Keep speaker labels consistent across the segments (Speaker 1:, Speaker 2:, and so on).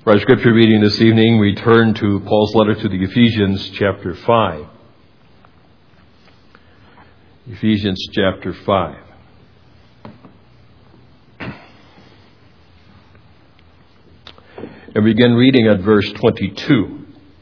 Speaker 1: For our scripture reading this evening, we turn to Paul's letter to the Ephesians, chapter 5. Ephesians, chapter 5. And begin reading at verse 22.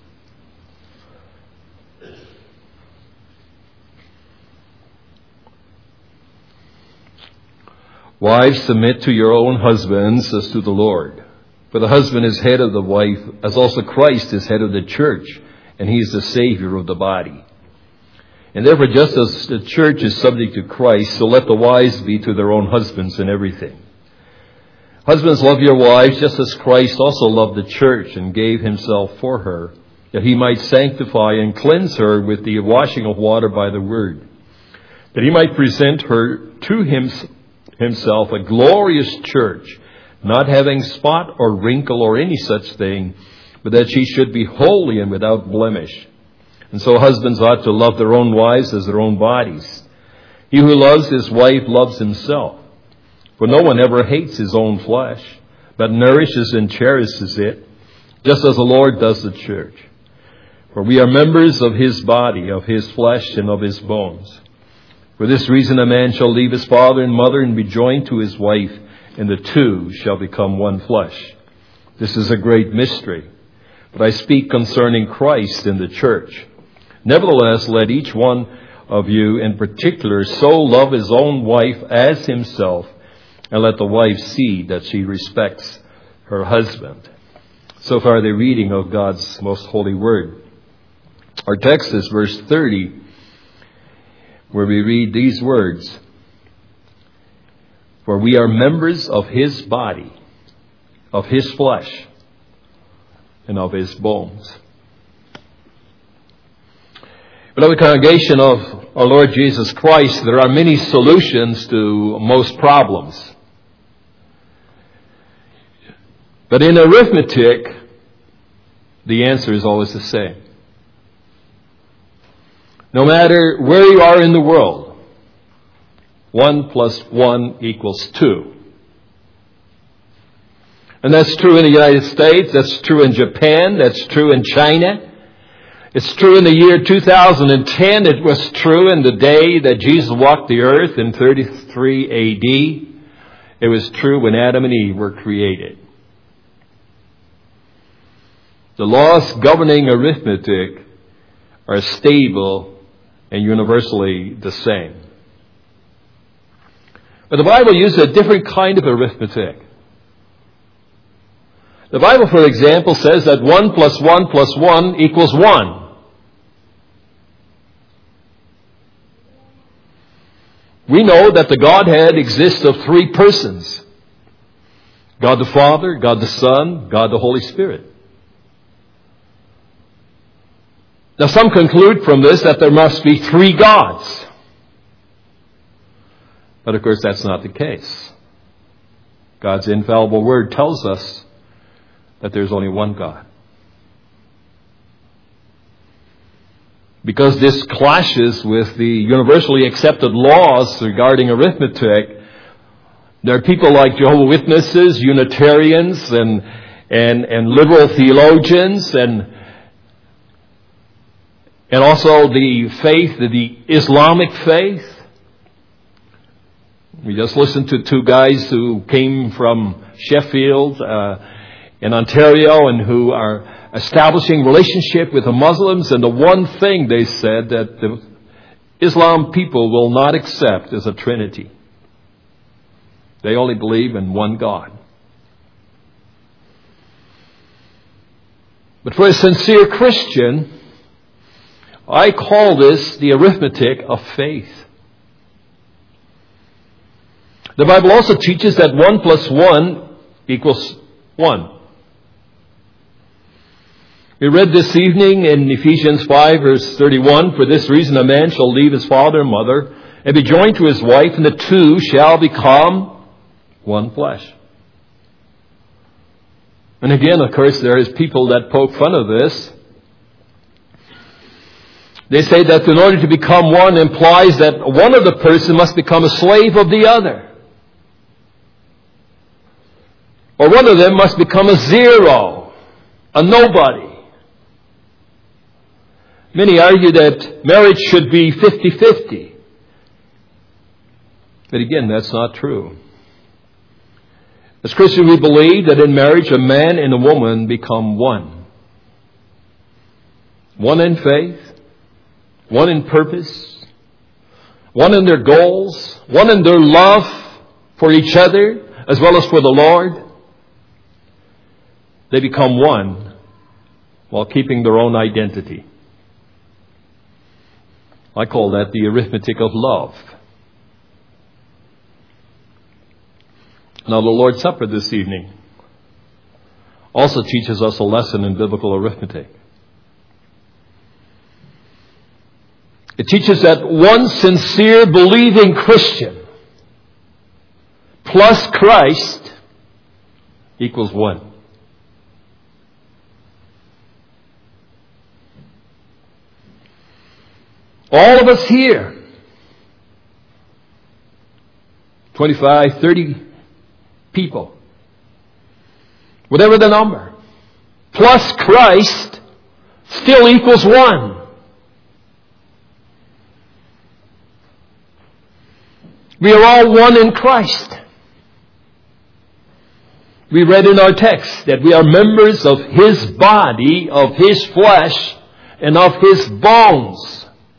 Speaker 1: Wives, submit to your own husbands as to the Lord. For the husband is head of the wife, as also Christ is head of the church, and he is the Savior of the body. And therefore, just as the church is subject to Christ, so let the wives be to their own husbands in everything. Husbands, love your wives, just as Christ also loved the church and gave himself for her, that he might sanctify and cleanse her with the washing of water by the word, that he might present her to himself a glorious church, not having spot or wrinkle or any such thing, but that she should be holy and without blemish. And so husbands ought to love their own wives as their own bodies. He who loves his wife loves himself. For no one ever hates his own flesh, but nourishes and cherishes it, just as the Lord does the church. For we are members of his body, of his flesh, and of his bones. For this reason a man shall leave his father and mother and be joined to his wife, and the two shall become one flesh. This is a great mystery, but I speak concerning Christ and the church. Nevertheless, let each one of you in particular so love his own wife as himself, and let the wife see that she respects her husband. So far, the reading of God's most holy word. Our text is verse 30, where we read these words: For we are members of his body, of his flesh, and of his bones. Beloved congregation of our Lord Jesus Christ, there are many solutions to most problems. But in arithmetic, the answer is always the same. No matter where you are in the world, 1 plus 1 equals 2. And that's true in the United States, that's true in Japan, that's true in China. It's true in the year 2010, it was true in the day that Jesus walked the earth in 33 AD. It was true when Adam and Eve were created. The laws governing arithmetic are stable and universally the same. But the Bible uses a different kind of arithmetic. The Bible, for example, says that 1 plus 1 plus 1 equals 1. We know that the Godhead exists of three persons: God the Father, God the Son, God the Holy Spirit. Now, some conclude from this that there must be three gods. But of course, that's not the case. God's infallible word tells us that there's only one God. Because this clashes with the universally accepted laws regarding arithmetic, there are people like Jehovah's Witnesses, Unitarians, and liberal theologians, and also the faith, the Islamic faith. We just listened to two guys who came from Sheffield in Ontario and who are establishing relationship with the Muslims. And the one thing they said that the Islam people will not accept is a Trinity. They only believe in one God. But for a sincere Christian, I call this the arithmetic of faith. The Bible also teaches that 1 plus 1 equals 1. We read this evening in Ephesians 5 verse 31, For this reason a man shall leave his father and mother and be joined to his wife, and the two shall become one flesh. And again, of course, there is people that poke fun of this. They say that in order to become one implies that one of the person must become a slave of the other. Or one of them must become a zero. a nobody. Many argue that marriage should be 50-50. But again, that's not true. As Christians, we believe that in marriage, a man and a woman become one. One in faith, one in purpose, one in their goals, one in their love for each other, as well as for the Lord. They become one while keeping their own identity. I call that the arithmetic of love. Now, the Lord's Supper this evening also teaches us a lesson in biblical arithmetic. It teaches that one sincere, believing Christian plus Christ equals one. All of us here, 25, 30 people, whatever the number, plus Christ still equals one. We are all one in Christ. We read in our text that we are members of His body, of His flesh, and of His bones.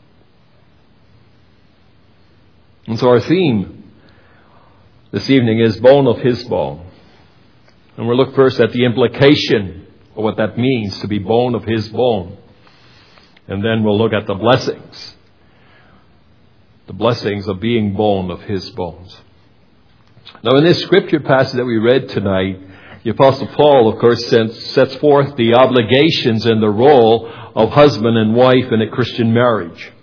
Speaker 1: And so our theme this evening is bone of His bone. And we'll look first at the implication of what that means to be bone of His bone. And then we'll look at the blessings. The blessings of being bone of His bones. Now, in this scripture passage that we read tonight, the Apostle Paul, of course, sets forth the obligations and the role of husband and wife in a Christian marriage.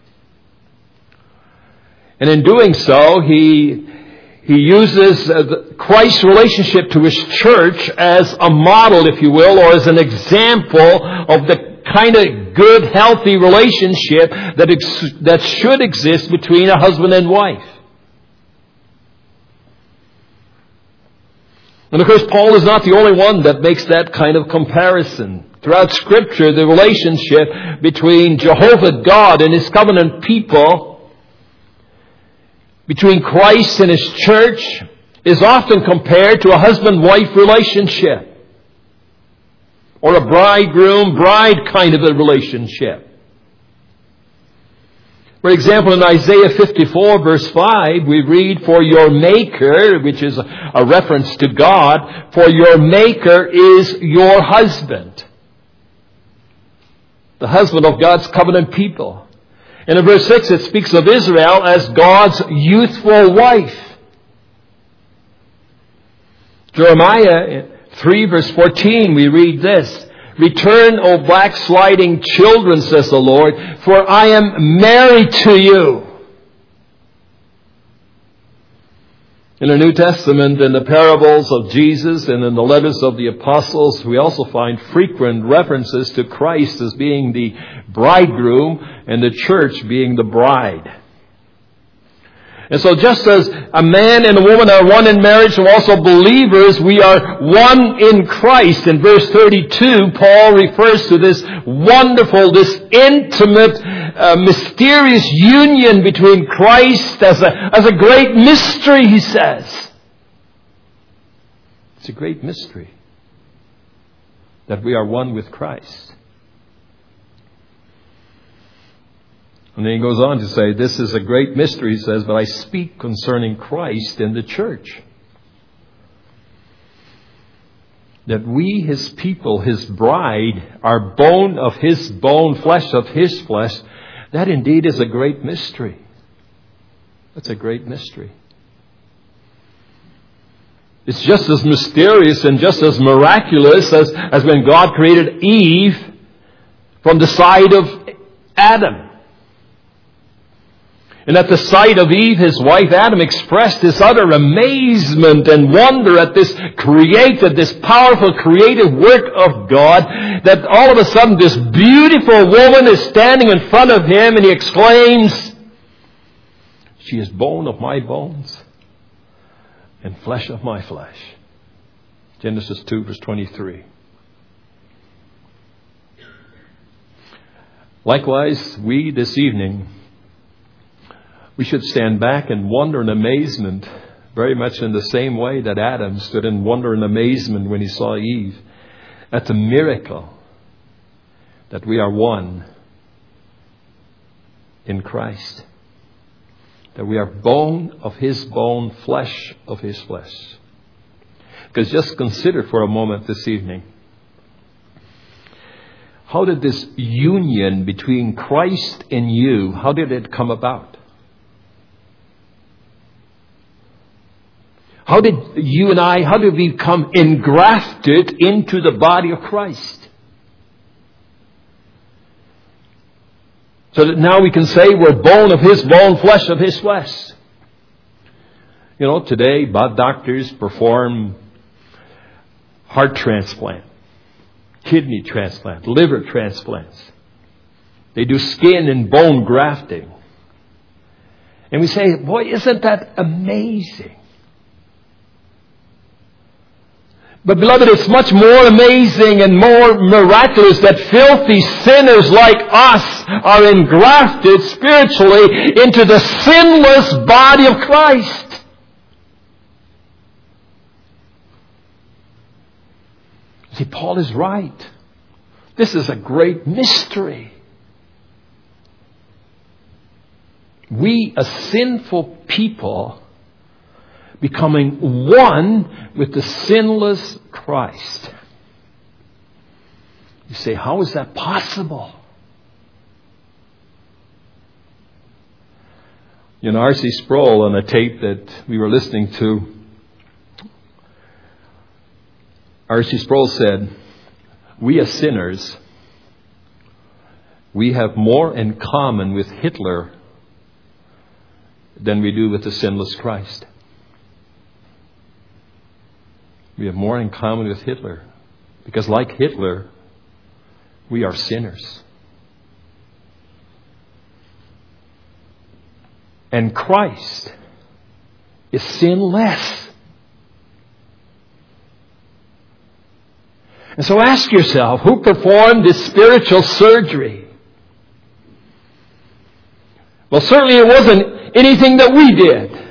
Speaker 1: And in doing so, he uses Christ's relationship to His church as a model, if you will, or as an example of the kind of good, healthy relationship that should exist between a husband and wife. And of course, Paul is not the only one that makes that kind of comparison. Throughout Scripture, the relationship between Jehovah God and His covenant people, between Christ and His church, is often compared to a husband-wife relationship. Or a bridegroom-bride kind of a relationship. For example, in Isaiah 54 verse 5, we read, "For your Maker," which is a reference to God, "for your Maker is your husband." The husband of God's covenant people. And in verse 6, it speaks of Israel as God's youthful wife. Jeremiah 3 verse 14, we read this, "Return, O backsliding children, says the Lord, for I am married to you." In the New Testament, in the parables of Jesus and in the letters of the apostles, we also find frequent references to Christ as being the bridegroom and the church being the bride. And so just as a man and a woman are one in marriage, so also believers, we are one in Christ. In verse 32, Paul refers to this wonderful, this intimate, mysterious union between Christ as a great mystery, he says. It's a great mystery that we are one with Christ. And then he goes on to say, this is a great mystery, he says, but I speak concerning Christ and the church. That we, His people, His bride, are bone of His bone, flesh of His flesh. That indeed is a great mystery. That's a great mystery. It's just as mysterious and just as miraculous as when God created Eve from the side of Adam. And at the sight of Eve, his wife, Adam expressed this utter amazement and wonder at this powerful creative work of God, that all of a sudden this beautiful woman is standing in front of him and he exclaims, "She is bone of my bones and flesh of my flesh." Genesis 2 verse 23. Likewise, we this evening, we should stand back and wonder in amazement, very much in the same way that Adam stood in wonder and amazement when he saw Eve, at the miracle that we are one in Christ. That we are bone of His bone, flesh of His flesh. Because just consider for a moment this evening, how did this union between Christ and you, how did it come about? How did you and I, how did we become engrafted into the body of Christ? So that now we can say we're bone of His bone, flesh of His flesh. You know, today, doctors perform heart transplant, kidney transplant, liver transplants. They do skin and bone grafting. And we say, boy, isn't that amazing? But beloved, it's much more amazing and more miraculous that filthy sinners like us are engrafted spiritually into the sinless body of Christ. See, Paul is right. This is a great mystery. We, a sinful people, becoming one with the sinless Christ. You say, how is that possible? You know, R.C. Sproul, on a tape that we were listening to, R.C. Sproul said, we as sinners, we have more in common with Hitler than we do with the sinless Christ. We have more in common with Hitler. Because like Hitler, we are sinners. And Christ is sinless. And so ask yourself, who performed this spiritual surgery? Well, certainly it wasn't anything that we did.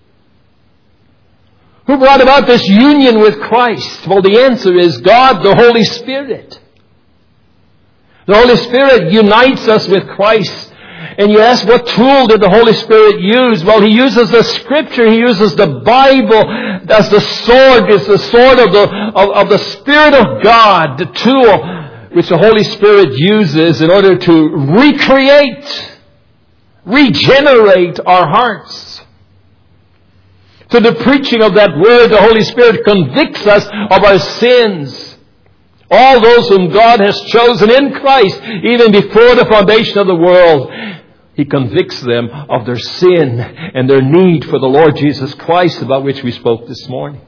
Speaker 1: Who brought about this union with Christ? Well, the answer is God, the Holy Spirit. The Holy Spirit unites us with Christ. And you ask, what tool did the Holy Spirit use? Well, He uses the Scripture. He uses the Bible as the sword. It's the sword of the Spirit of God, the tool which the Holy Spirit uses in order to recreate, regenerate our hearts. Through the preaching of that word, the Holy Spirit convicts us of our sins. All those whom God has chosen in Christ, even before the foundation of the world, He convicts them of their sin and their need for the Lord Jesus Christ, about which we spoke this morning.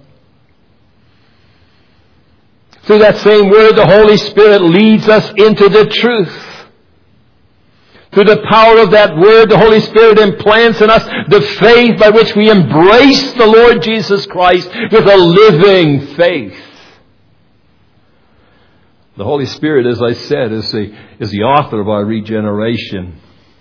Speaker 1: Through that same word, the Holy Spirit leads us into the truth. Through the power of that word, the Holy Spirit implants in us the faith by which we embrace the Lord Jesus Christ with a living faith. The Holy Spirit, as I said, is the author of our regeneration.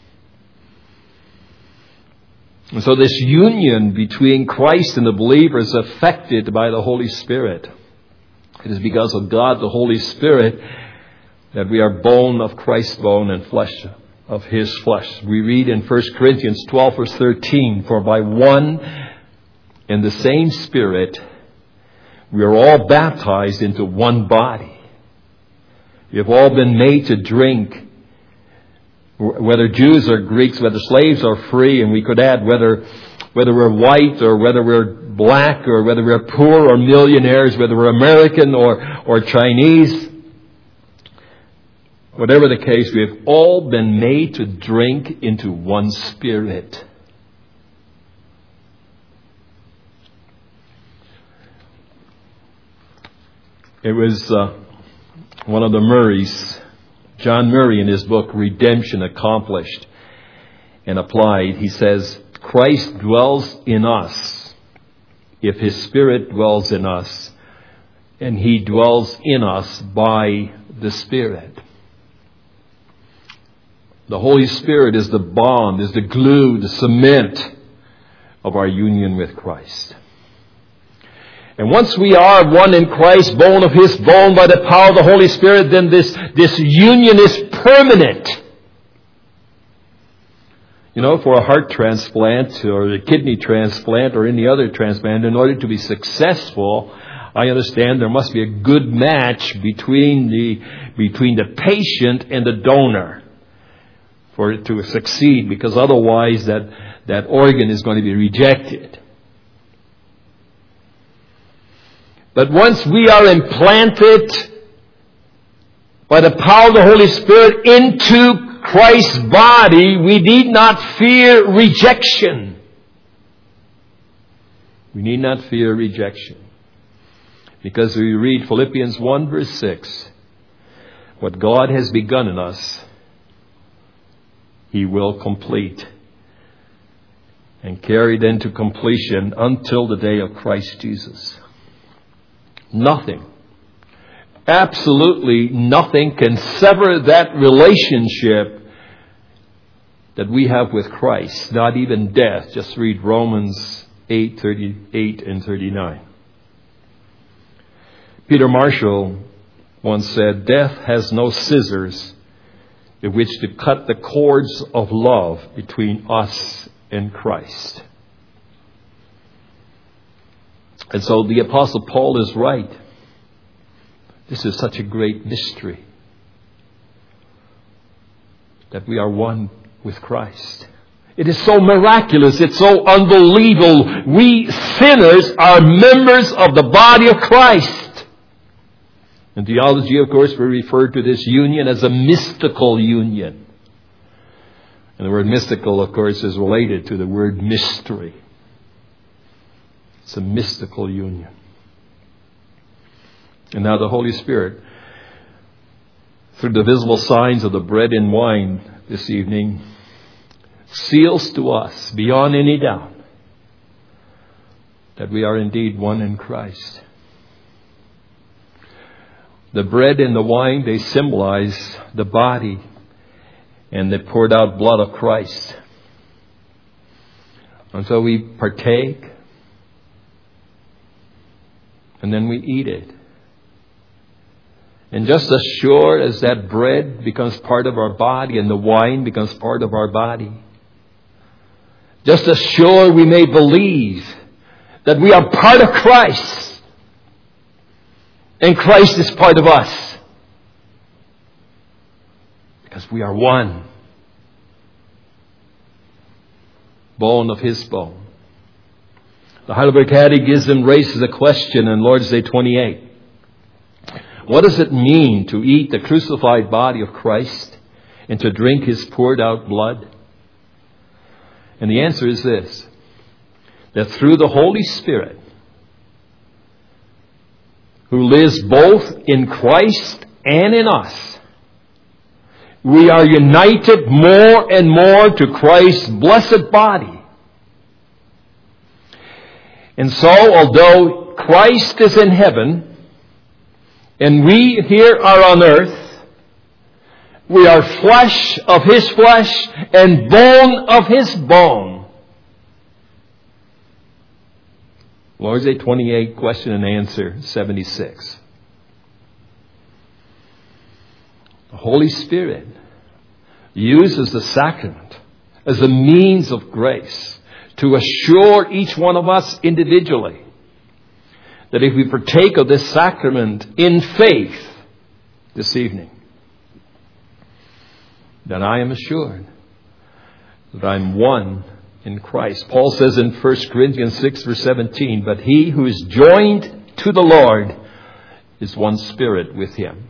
Speaker 1: And so this union between Christ and the believer is affected by the Holy Spirit. It is because of God, the Holy Spirit, that we are bone of Christ's bone and flesh of His flesh. We read in 1 Corinthians 12 verse 13, for by one and the same Spirit we are all baptized into one body. We have all been made to drink, whether Jews or Greeks, whether slaves or free, and we could add whether we're white or whether we're black or whether we're poor or millionaires, whether we're American or Chinese. Whatever the case, we have all been made to drink into one Spirit. It was one of the Murrays, John Murray, in his book Redemption Accomplished and Applied. He says, Christ dwells in us if His Spirit dwells in us, and He he dwells in us by the Spirit. The Holy Spirit is the bond, is the glue, the cement of our union with Christ. And once we are one in Christ, bone of His bone by the power of the Holy Spirit, then this union is permanent. You know, for a heart transplant or a kidney transplant or any other transplant, in order to be successful, I understand there must be a good match between the patient and the donor for it to succeed, because otherwise that organ is going to be rejected. But once we are implanted by the power of the Holy Spirit into Christ's body, we need not fear rejection. We need not fear rejection. Because we read Philippians 1 verse 6. What God has begun in us, He will complete and carry it into completion until the day of Christ Jesus. Nothing, absolutely nothing can sever that relationship that we have with Christ. Not even death. Just read Romans 8:38 and 39. Peter Marshall once said, "Death has no scissors with which to cut the cords of love between us and Christ." And so the Apostle Paul is right. This is such a great mystery, that we are one with Christ. It is so miraculous. It's so unbelievable. We sinners are members of the body of Christ. In theology, of course, we refer to this union as a mystical union. And the word mystical, of course, is related to the word mystery. It's a mystical union. And now the Holy Spirit, through the visible signs of the bread and wine this evening, seals to us beyond any doubt that we are indeed one in Christ. The bread and the wine, they symbolize the body and the poured out blood of Christ. And so we partake, and then we eat it. And just as sure as that bread becomes part of our body and the wine becomes part of our body, just as sure we may believe that we are part of Christ and Christ is part of us, because we are one. Bone of His bone. The Heidelberg Catechism raises a question in Lord's Day 28. What does it mean to eat the crucified body of Christ and to drink His poured out blood? And the answer is this: that through the Holy Spirit, who lives both in Christ and in us, we are united more and more to Christ's blessed body. And so, although Christ is in heaven and we here are on earth, we are flesh of His flesh and bone of His bone. Lord's Day 28, question and answer 76. The Holy Spirit uses the sacrament as a means of grace to assure each one of us individually that if we partake of this sacrament in faith this evening, then I am assured that I'm one in Christ. Paul says in 1 Corinthians 6 verse 17, "But he who is joined to the Lord is one spirit with Him."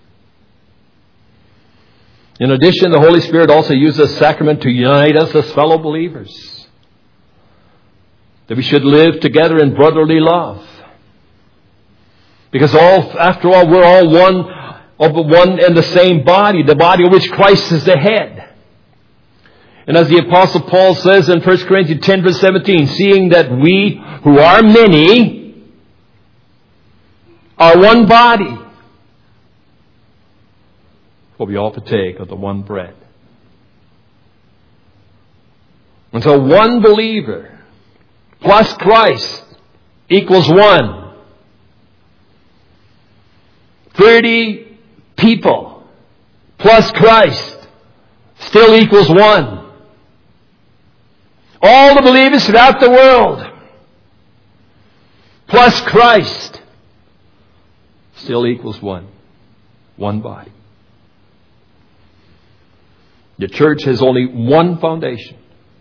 Speaker 1: In addition, the Holy Spirit also uses the sacrament to unite us as fellow believers, that we should live together in brotherly love. Because after all, we're all one of the one and the same body, the body of which Christ is the head. And as the Apostle Paul says in 1 Corinthians 10 verse 17, "Seeing that we who are many are one body, for we all partake of the one bread." And so one believer plus Christ equals one. 30 people plus Christ still equals one. All the believers throughout the world plus Christ still equals one. One body. The church has only one foundation.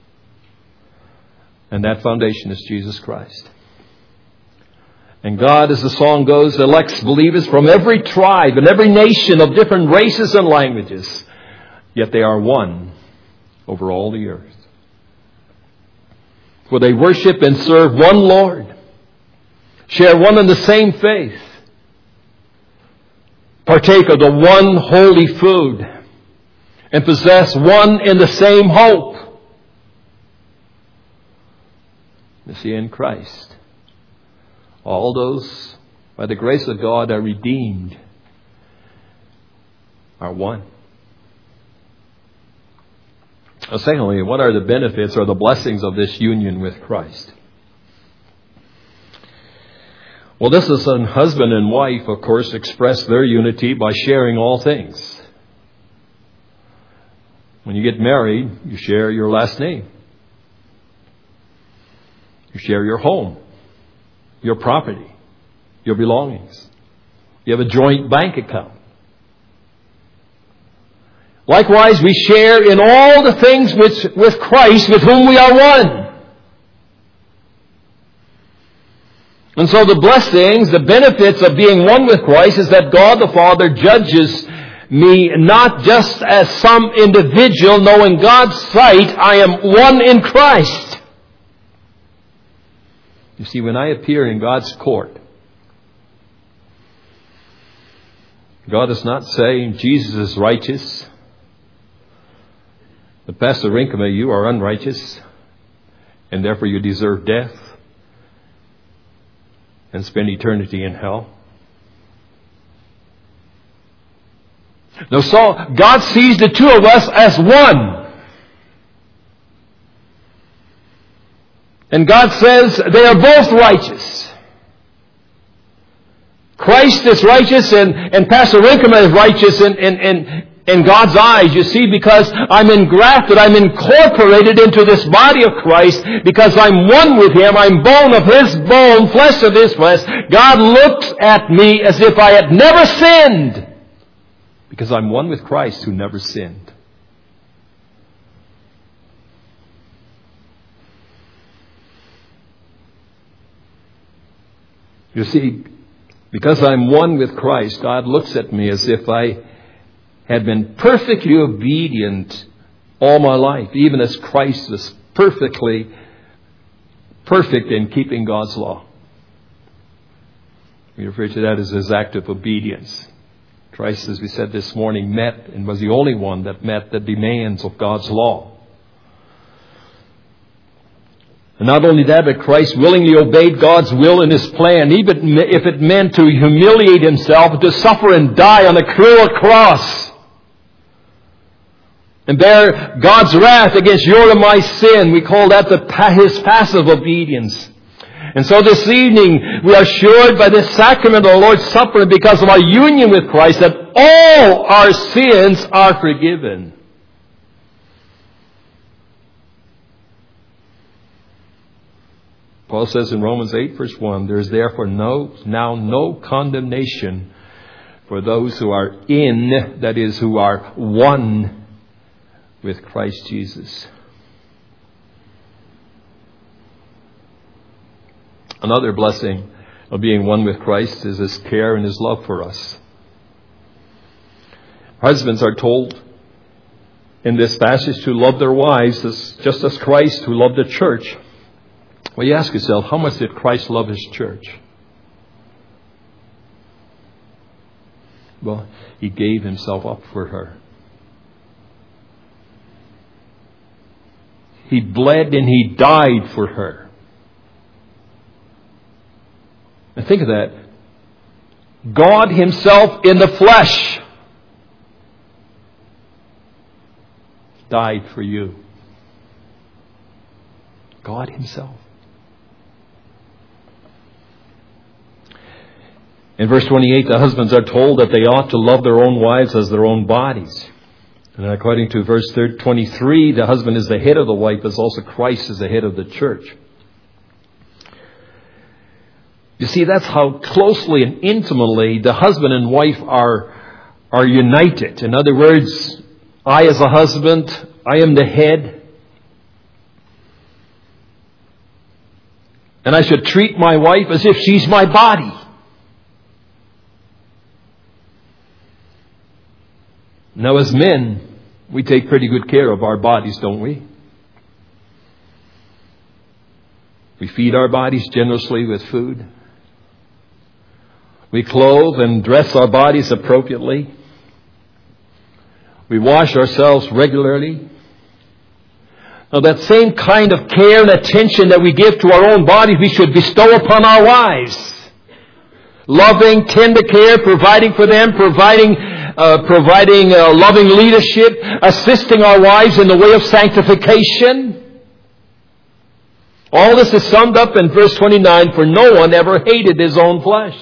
Speaker 1: And that foundation is Jesus Christ. And God, as the song goes, elects believers from every tribe and every nation of different races and languages. Yet they are one over all the earth. For they worship and serve one Lord, share one and the same faith, partake of the one holy food, and possess one and the same hope. You see, in Christ, all those, by the grace of God, are redeemed, are one. Now, secondly, what are the benefits or the blessings of this union with Christ? Well, this is a husband and wife, of course, express their unity by sharing all things. When you get married, you share your last name. You share your home, your property, your belongings. You have a joint bank account. Likewise, we share in all the things with Christ, with whom we are one. And so the blessings, the benefits of being one with Christ is that God the Father judges me not just as some individual. No, in God's sight, I am one in Christ. You see, when I appear in God's court, God is not saying Jesus is righteous, but Pastor Rinkema, you are unrighteous, and therefore you deserve death and spend eternity in hell. No, so God sees the two of us as one. And God says they are both righteous. Christ is righteous and Pastor Rinkema is righteous in God's eyes, you see, because I'm engrafted, I'm incorporated into this body of Christ, because I'm one with Him, I'm bone of His bone, flesh of His flesh. God looks at me as if I had never sinned, because I'm one with Christ who never sinned. You see, because I'm one with Christ, God looks at me as if I had been perfectly obedient all my life, even as Christ was perfect in keeping God's law. We refer to that as His act of obedience. Christ, as we said this morning, met and was the only one that met the demands of God's law. And not only that, but Christ willingly obeyed God's will and His plan, even if it meant to humiliate Himself, to suffer and die on a cruel cross, and bear God's wrath against your and my sin. We call that His passive obedience. And so this evening, we are assured by this sacrament of the Lord's Supper, because of our union with Christ, that all our sins are forgiven. Paul says in Romans 8, verse 1, there is therefore now no condemnation for those who are in, that is, who are one with Christ Jesus. Another blessing of being one with Christ is His care and His love for us. Husbands are told in this passage to love their wives just as Christ who loved the church. Well, you ask yourself, how much did Christ love His church? Well, He gave Himself up for her. He bled and He died for her. Now think of that. God Himself in the flesh died for you. God Himself. In verse 28, the husbands are told that they ought to love their own wives as their own bodies. And according to verse 23, the husband is the head of the wife, as also Christ is the head of the church. You see, that's how closely and intimately the husband and wife are united. In other words, I as a husband, I am the head. And I should treat my wife as if she's my body. Now, as men, we take pretty good care of our bodies, don't we? We feed our bodies generously with food. We clothe and dress our bodies appropriately. We wash ourselves regularly. Now, that same kind of care and attention that we give to our own bodies, we should bestow upon our wives. Loving, tender care, providing for them, providing loving leadership, assisting our wives in the way of sanctification. All this is summed up in verse 29, for no one ever hated his own flesh.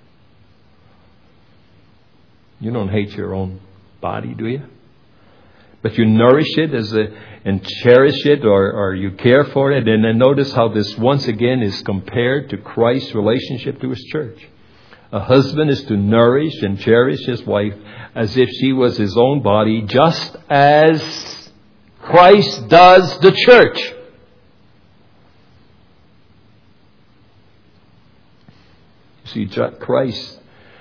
Speaker 1: You don't hate your own body, do you? But you nourish it and cherish it, or you care for it. And then notice how this once again is compared to Christ's relationship to His church. A husband is to nourish and cherish his wife as if she was his own body, just as Christ does the church. See, Christ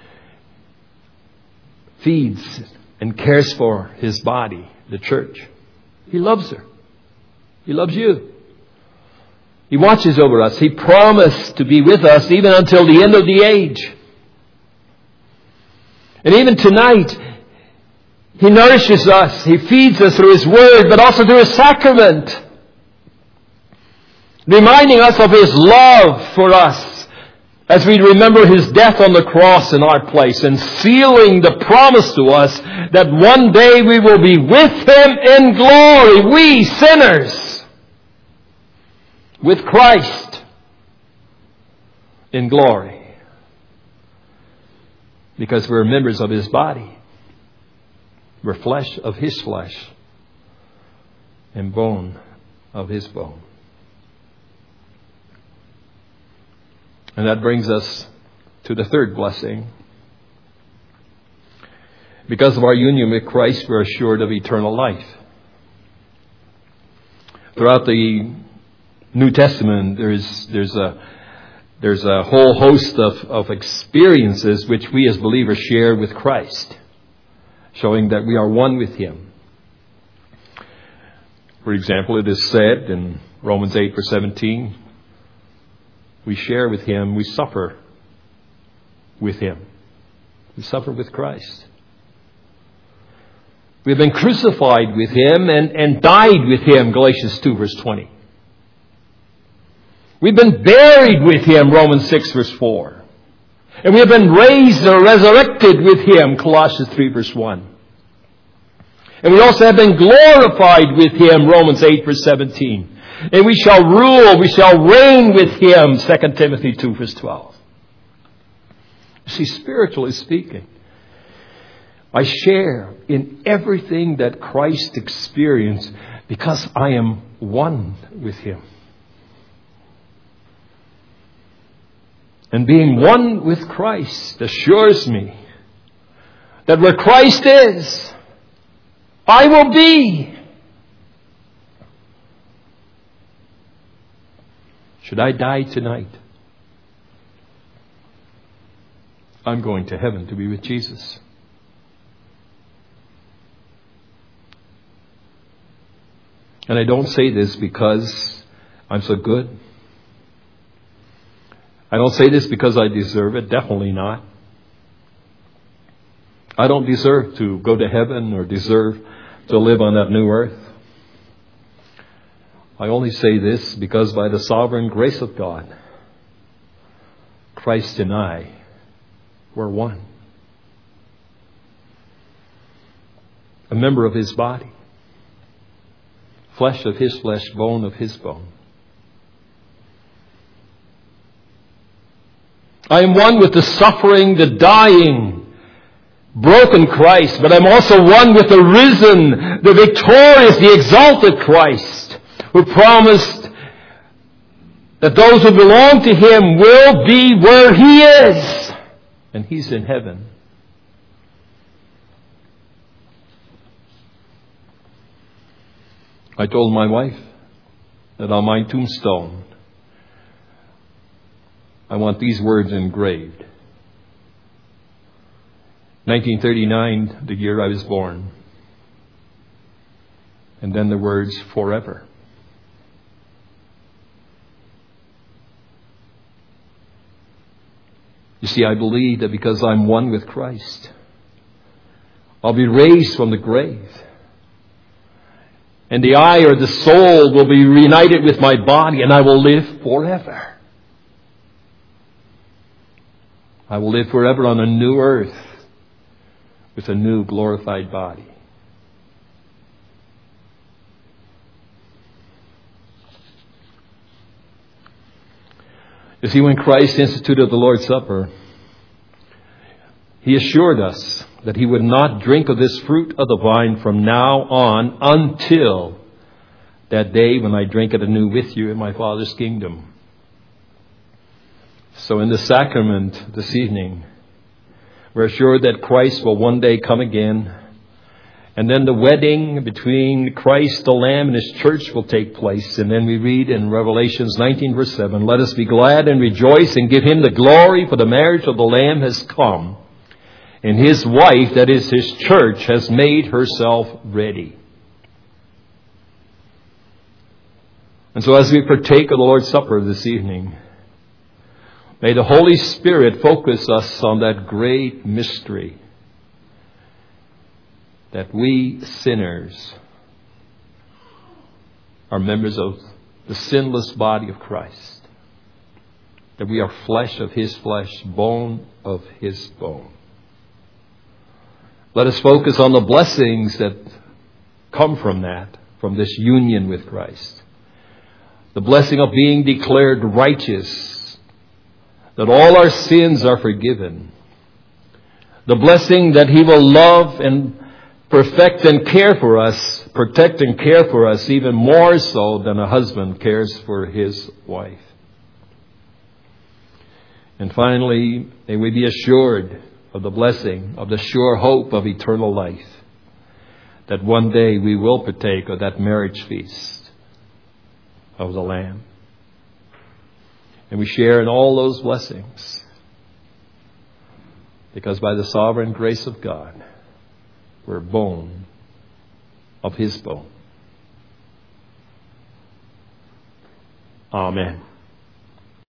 Speaker 1: feeds and cares for His body, the church. He loves her. He loves you. He watches over us. He promised to be with us even until the end of the age. And even tonight, He nourishes us. He feeds us through His Word, but also through His sacrament. Reminding us of His love for us as we remember His death on the cross in our place, and sealing the promise to us that one day we will be with Him in glory, we sinners, with Christ in glory. Because we're members of His body. We're flesh of His flesh and bone of His bone. And that brings us to the third blessing. Because of our union with Christ, we're assured of eternal life. Throughout the New Testament, there's a whole host of experiences which we as believers share with Christ, showing that we are one with Him. For example, it is said in Romans 8 verse 17, we share with Him, we suffer with Him. We suffer with Christ. We have been crucified with Him and died with Him, Galatians 2 verse 20. We've been buried with Him, Romans 6 verse 4. And we have been raised or resurrected with Him, Colossians 3 verse 1. And we also have been glorified with Him, Romans 8 verse 17. And we shall rule, we shall reign with Him, 2 Timothy 2 verse 12. You see, spiritually speaking, I share in everything that Christ experienced because I am one with Him. And being one with Christ assures me that where Christ is, I will be. Should I die tonight, I'm going to heaven to be with Jesus. And I don't say this because I'm so good. I don't say this because I deserve it. Definitely not. I don't deserve to go to heaven or deserve to live on that new earth. I only say this because by the sovereign grace of God, Christ and I were one. A member of His body. Flesh of His flesh, bone of His bone. I am one with the suffering, the dying, broken Christ, but I'm also one with the risen, the victorious, the exalted Christ, who promised that those who belong to Him will be where He is. And He's in heaven. I told my wife that on my tombstone, I want these words engraved. 1939, the year I was born. And then the words, forever. You see, I believe that because I'm one with Christ, I'll be raised from the grave. And the I or the soul will be reunited with my body, and I will live forever. I will live forever on a new earth with a new glorified body. You see, when Christ instituted the Lord's Supper, He assured us that He would not drink of this fruit of the vine from now on until that day when I drink it anew with you in my Father's kingdom. So in the sacrament this evening, we're assured that Christ will one day come again. And then the wedding between Christ the Lamb and His church will take place. And then we read in Revelations 19 verse 7, let us be glad and rejoice and give Him the glory, for the marriage of the Lamb has come. And His wife, that is His church, has made herself ready. And so as we partake of the Lord's Supper this evening, may the Holy Spirit focus us on that great mystery that we sinners are members of the sinless body of Christ. That we are flesh of His flesh, bone of His bone. Let us focus on the blessings that come from that, from this union with Christ. The blessing of being declared righteous, that all our sins are forgiven. The blessing that He will love and perfect and care for us, protect and care for us even more so than a husband cares for his wife. And finally, may we be assured of the blessing, of the sure hope of eternal life, that one day we will partake of that marriage feast of the Lamb. And we share in all those blessings, because by the sovereign grace of God, we're bone of His bone. Amen.